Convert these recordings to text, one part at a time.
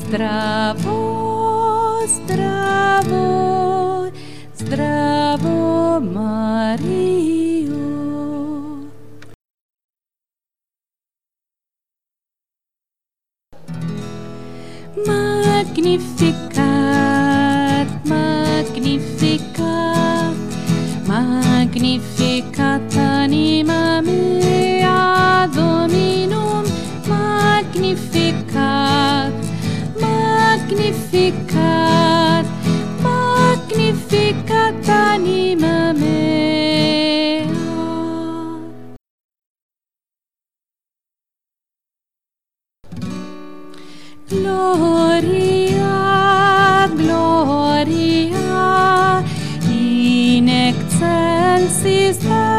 Zdravo, zdravo, zdravo, Mario. Magnificat, magnificat, magnificat anima mea Dominum, magnificat, magnificat, magnificat anima mea. Gloria, gloria, in excelsis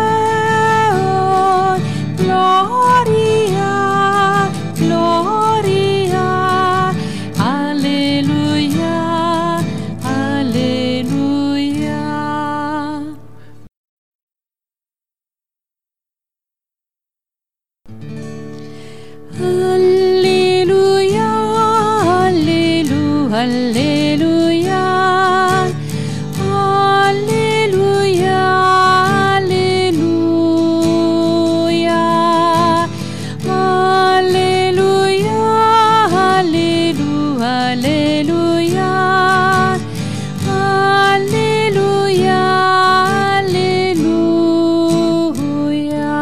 Deo, gloria, gloria, alleluia, alleluia. Alleluia, alleluia, alleluia, alleluia, alleluia, alleluia, alleluia, alleluia, alleluia.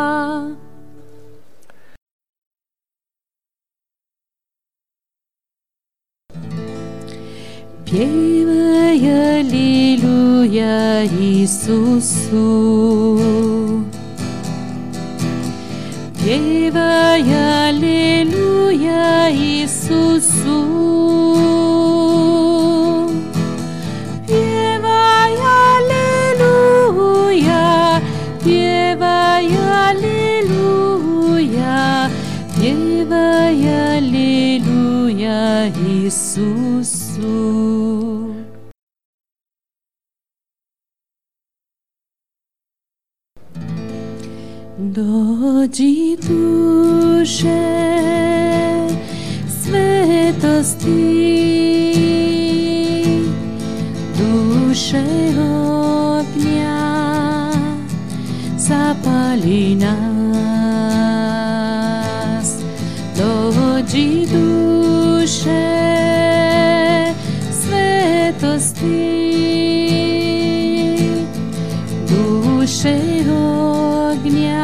Pievai alleluia Iisusu, pievai alleluia Iisusu, pievai alleluia, pievai alleluia, pievai alleluia Iisusu. Dođi duše svetosti, duše ognja, zapali nas. Dođi duše svetosti, duše ognja,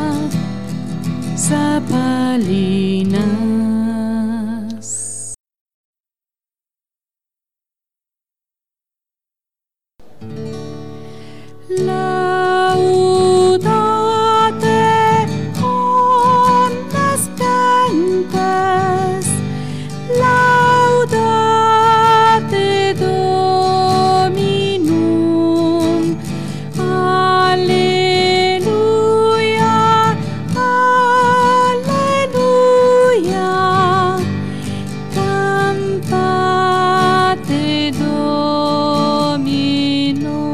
zapali nas. Laudate omnes gentes, laudate Dominum, alleluia, alleluia, cantate Dominum.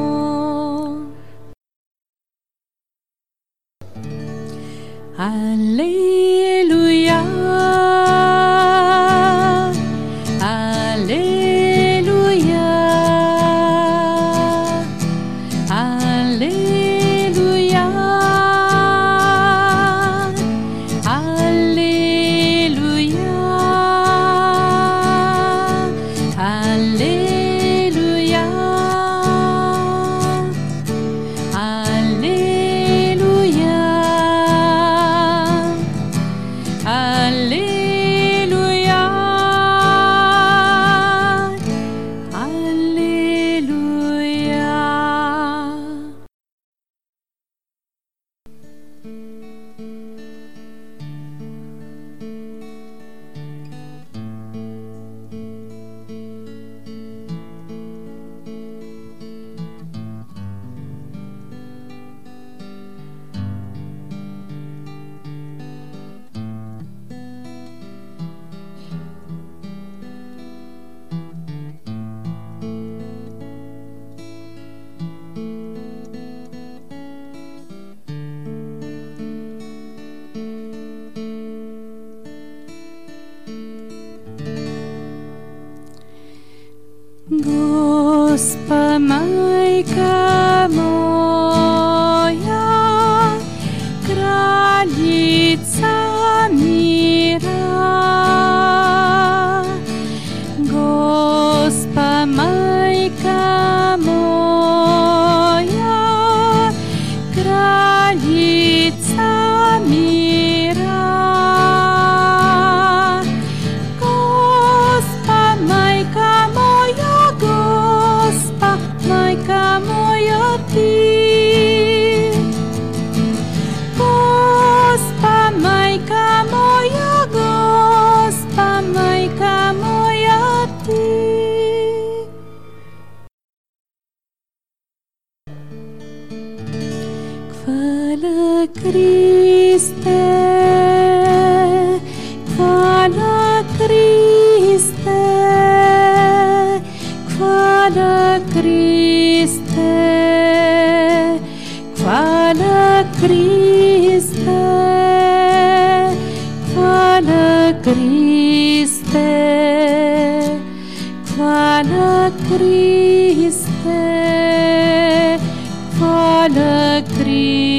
Gospa Majka moja, Kraljica mira. Gospa Majka moja, Kraljica mira. Gospa Majka moja, Gospa Majka moja ti. Gospa Majka moja, Gospa Majka moja ti. Hvala Kriste, hvala Kriste, hvala Kriste, hvala Kriste, hvala Kriste, hvala Kriste, hvala Kriste.